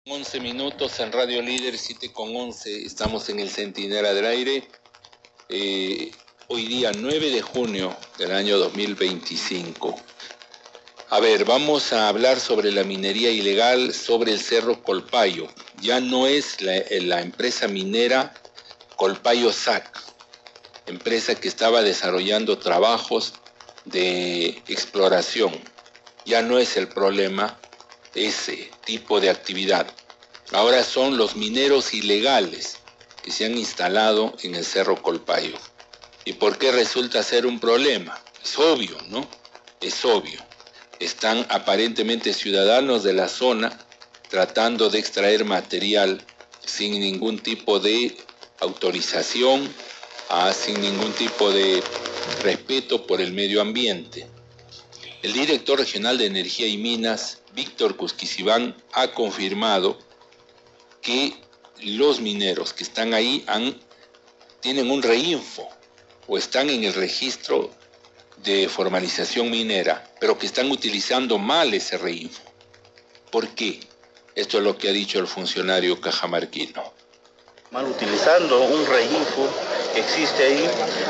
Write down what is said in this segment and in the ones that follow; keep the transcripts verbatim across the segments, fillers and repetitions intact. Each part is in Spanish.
once minutos en Radio Líder, siete con once, estamos en el Centinela del Aire. Eh, hoy día nueve de junio del año dos mil veinticinco. A ver, vamos a hablar sobre la minería ilegal sobre el Cerro Colpayo. Ya no es la, la empresa minera Colpayo S A C, empresa que estaba desarrollando trabajos de exploración. Ya no es el problema ese tipo de actividad. Ahora son los mineros ilegales que se han instalado en el Cerro Colpayo. ¿Y por qué resulta ser un problema? Es obvio, ¿no? Es obvio. Están aparentemente ciudadanos de la zona tratando de extraer material sin ningún tipo de autorización, ah, sin ningún tipo de respeto por el medio ambiente. El director regional de Energía y Minas, Víctor Cusquicibán, ha confirmado que los mineros que están ahí han, tienen un reinfo o están en el registro de formalización minera, pero que están utilizando mal ese reinfo. ¿Por qué? Esto es lo que ha dicho el funcionario cajamarquino. Mal utilizando un reinfo que existe ahí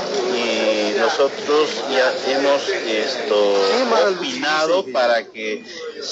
y nosotros ya hemos esto opinado para que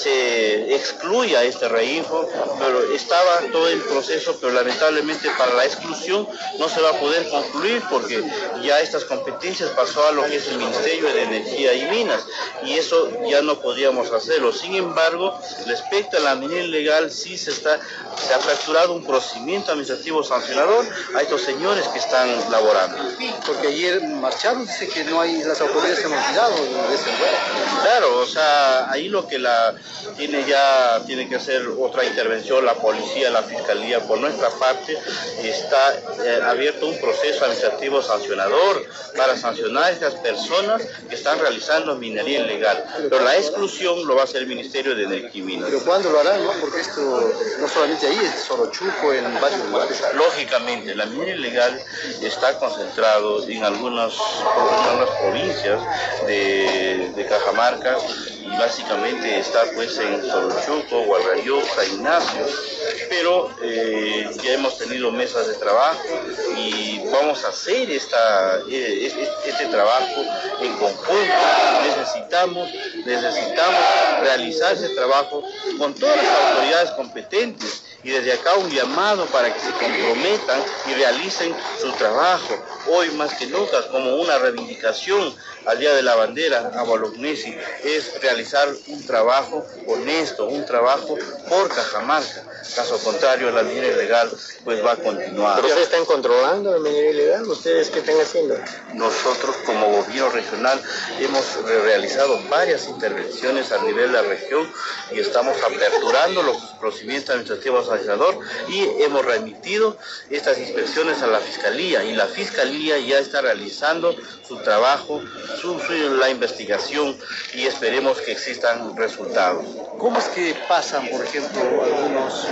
se excluya este reinfo, pero estaba todo el proceso, pero lamentablemente para la exclusión no se va a poder concluir porque ya estas competencias pasó a lo que es el Ministerio de Energía y Minas y eso ya no podríamos hacerlo. Sin embargo, respecto a la minería ilegal sí se está se ha fracturado un procedimiento administrativo sancionador a estos señores que están laborando. Porque ayer marcharon, dice que no hay, las autoridades se han olvidado de ese lugar. Claro, o sea, ahí lo que la tiene ya, tiene que hacer otra intervención, la policía, la fiscalía, por nuestra parte, está eh, abierto un proceso administrativo sancionador para sancionar a estas personas que están realizando minería ilegal. Pero la exclusión lo va a hacer el Ministerio de Energía y Minas. ¿Pero cuándo lo harán, no? Porque esto no solamente ahí, es Sorochuco, en varios lugares. Lógicamente, la minería ilegal está concentrado en algunas, en algunas provincias de, de Cajamarca y básicamente está pues en Sorochuco, Guarrayó, San Ignacio, pero eh, ya hemos tenido mesas de trabajo y vamos a hacer esta, este, este trabajo en conjunto. Necesitamos, necesitamos realizar ese trabajo con todas las autoridades competentes y desde acá un llamado para que se comprometan y realicen su trabajo. Hoy más que nunca, como una reivindicación al Día de la Bandera a Bolognesi, es realizar un trabajo honesto, un trabajo por Cajamarca. Caso contrario, la minería ilegal pues va a continuar. ¿Pero ustedes están controlando la minería ilegal? ¿Ustedes qué están haciendo? Nosotros como gobierno regional hemos realizado varias intervenciones a nivel de la región y estamos aperturando los procedimientos administrativos sancionadores y hemos remitido estas inspecciones a la Fiscalía y la Fiscalía ya está realizando su trabajo, su, su, la investigación y esperemos que existan resultados. ¿Cómo es que pasan, por ejemplo, algunos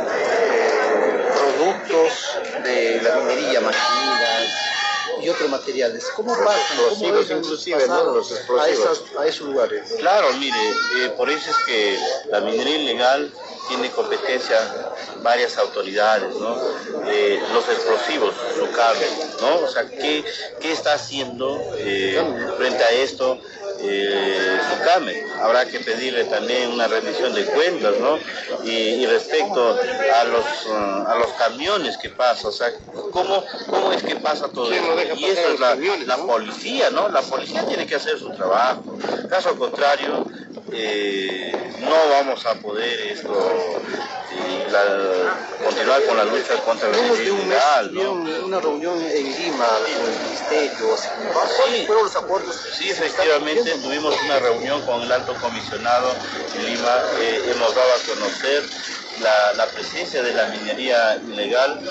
eh, productos de la minería, maquinitas y otros materiales? ¿Cómo pasan? Los explosivos, inclusive, ¿no? Los explosivos. A, esas, a esos lugares. Claro, mire, eh, por eso es que la minería ilegal tiene competencia varias autoridades, ¿no? Eh, los explosivos, su cargo, ¿no? O sea, ¿qué, qué está haciendo eh, frente a esto? Eh, SUCAME? Habrá que pedirle también una rendición de cuentas, ¿no? Y, y respecto a los uh, a los camiones que pasan, o sea, ¿cómo, cómo es que pasa todo esto? Y eso es la, la policía, ¿no? La policía tiene que hacer su trabajo. Caso contrario, eh, no vamos a poder esto eh, la, continuar con la lucha contra la minería ilegal, ¿no? Una reunión en Lima con el ministerio. Sí, fueron los acuerdos? Sí, efectivamente tuvimos una reunión con el alto comisionado en Lima, eh, hemos dado a conocer la, la presencia de la minería ilegal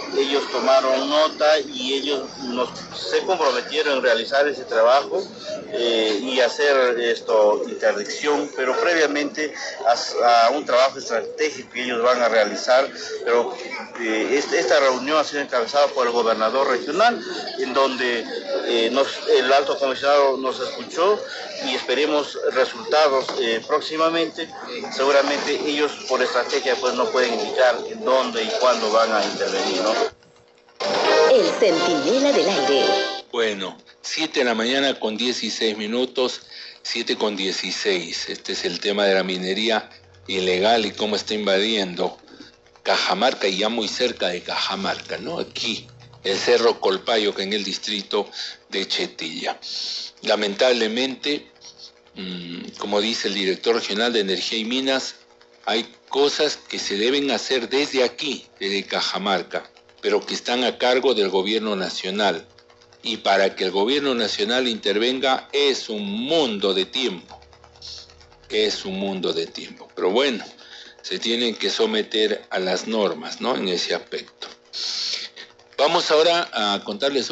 ellos tomaron nota y ellos nos, se comprometieron en realizar ese trabajo eh, y hacer esto interdicción, pero previamente a, a un trabajo estratégico que ellos van a realizar, pero eh, este, esta reunión ha sido encabezada por el gobernador regional, en donde eh, nos, el alto comisionado nos escuchó y esperemos resultados eh, próximamente. Seguramente ellos por estrategia pues no pueden indicar dónde y cuándo van a intervenir, ¿no? El Centinela del Aire. Bueno, siete de la mañana con dieciséis minutos, siete con dieciséis. Este es el tema de la minería ilegal y cómo está invadiendo Cajamarca y ya muy cerca de Cajamarca, ¿no? Aquí, el Cerro Colpayo, que en el distrito de Chetilla. Lamentablemente, mmm, como dice el director regional de Energía y Minas, hay cosas que se deben hacer desde aquí, desde Cajamarca, pero que están a cargo del gobierno nacional. Y para que el gobierno nacional intervenga es un mundo de tiempo. Es un mundo de tiempo. Pero bueno, se tienen que someter a las normas, ¿no? En ese aspecto. Vamos ahora a contarles